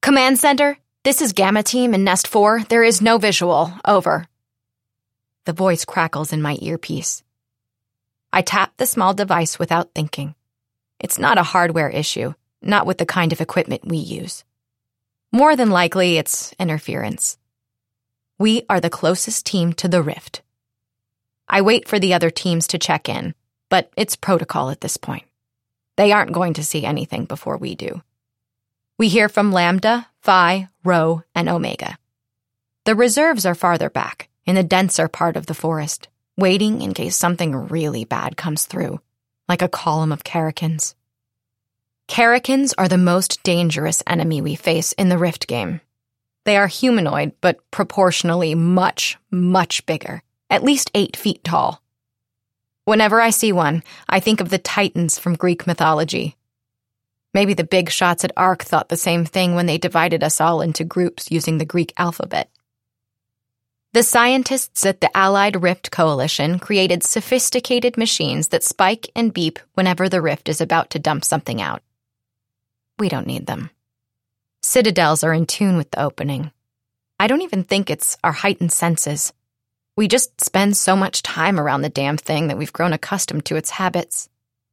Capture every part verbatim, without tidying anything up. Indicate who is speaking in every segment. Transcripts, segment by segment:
Speaker 1: Command Center, this is Gamma Team in Nest four. There is no visual. Over. The voice crackles in my earpiece. I tap the small device without thinking. It's not a hardware issue, not with the kind of equipment we use. More than likely, it's interference. We are the closest team to the rift. I wait for the other teams to check in, but it's protocol at this point. They aren't going to see anything before we do. We hear from Lambda, Phi, Rho, and Omega. The reserves are farther back, in the denser part of the forest, waiting in case something really bad comes through, like a column of Karrakins. Karrakins are the most dangerous enemy we face in the Rift game. They are humanoid, but proportionally much, much bigger, at least eight feet tall. Whenever I see one, I think of the Titans from Greek mythology. Maybe the big shots at Ark thought the same thing when they divided us all into groups using the Greek alphabet. The scientists at the Allied Rift Coalition created sophisticated machines that spike and beep whenever the Rift is about to dump something out. We don't need them. Citadels are in tune with the opening. I don't even think it's our heightened senses. We just spend so much time around the damn thing that we've grown accustomed to its habits.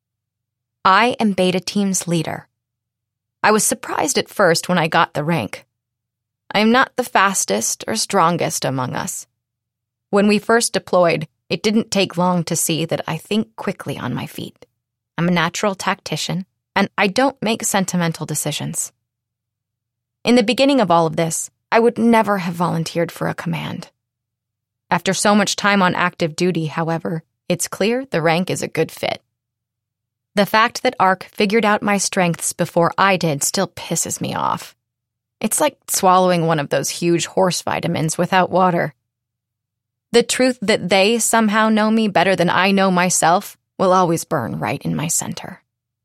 Speaker 1: I am Beta Team's leader. I was surprised at first when I got the rank. I am not the fastest or strongest among us. When we first deployed, it didn't take long to see that I think quickly on my feet. I'm a natural tactician, and I don't make sentimental decisions. In the beginning of all of this, I would never have volunteered for a command. After so much time on active duty, however, it's clear the rank is a good fit. The fact that Ark figured out my strengths before I did still pisses me off. It's like swallowing one of those huge horse vitamins without water. The truth that they somehow know me better than I know myself will always burn right in my center.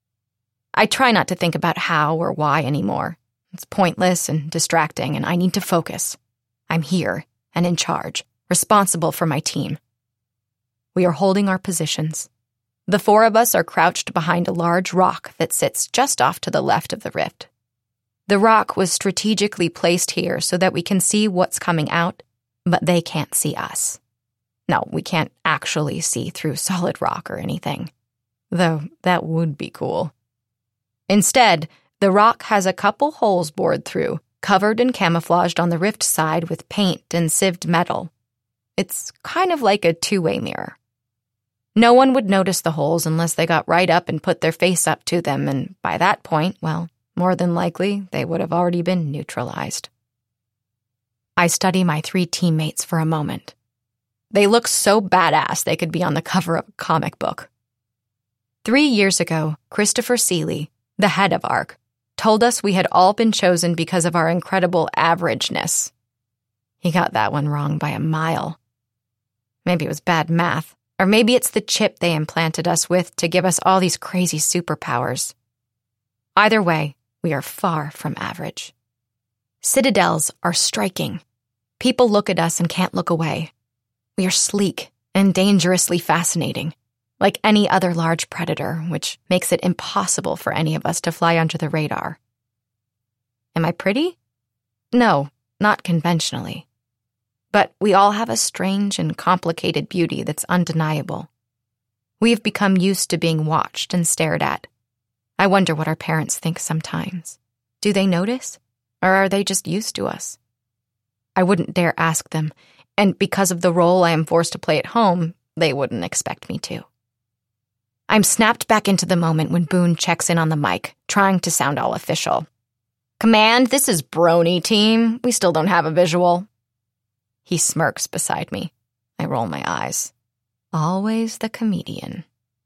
Speaker 1: I try not to think about how or why anymore. It's pointless and distracting, and I need to focus. I'm here and in charge, responsible for my team. We are holding our positions. The four of us are crouched behind a large rock that sits just off to the left of the rift. The rock was strategically placed here so that we can see what's coming out, but they can't see us. No, we can't actually see through solid rock or anything, though that would be cool. Instead, the rock has a couple holes bored through, covered and camouflaged on the rift side with paint and sieved metal. It's kind of like a two-way mirror. No one would notice the holes unless they got right up and put their face up to them, and by that point, well, more than likely, they would have already been neutralized. I study my three teammates for a moment. They look so badass they could be on the cover of a comic book. Three years ago, Christopher Seeley, the head of Ark, told us we had all been chosen because of our incredible averageness. He got that one wrong by a mile. Maybe it was bad math, or maybe it's the chip they implanted us with to give us all these crazy superpowers. Either way, we are far from average. Citadels are striking. People look at us and can't look away. We are sleek and dangerously fascinating, like any other large predator, which makes it impossible for any of us to fly under the radar. Am I pretty? No, not conventionally. But we all have a strange and complicated beauty that's undeniable. We've become used to being watched and stared at. I wonder what our parents think sometimes. Do they notice? Or are they just used to us? I wouldn't dare ask them, and because of the role I am forced to play at home, they wouldn't expect me to. I'm snapped back into the moment when Boone checks in on the mic, trying to sound all official. Command, this is Brony Team. We still don't have a visual. He smirks beside me. I roll my eyes. Always the comedian.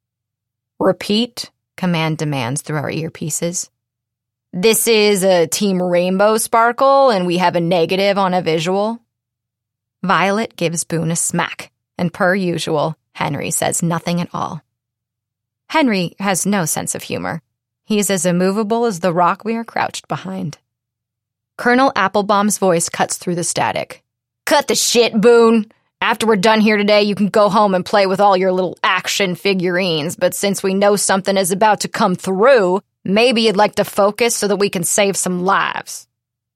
Speaker 1: Repeat, Command demands through our earpieces. This is a Team Rainbow Sparkle, and we have a negative on a visual. Violet gives Boone a smack, and per usual, Henry says nothing at all. Henry has no sense of humor. He is as immovable as the rock we are crouched behind. Colonel Applebaum's voice cuts through the static. Cut the shit, Boone! After we're done here today, you can go home and play with all your little action figurines, but since we know something is about to come through, maybe you'd like to focus so that we can save some lives.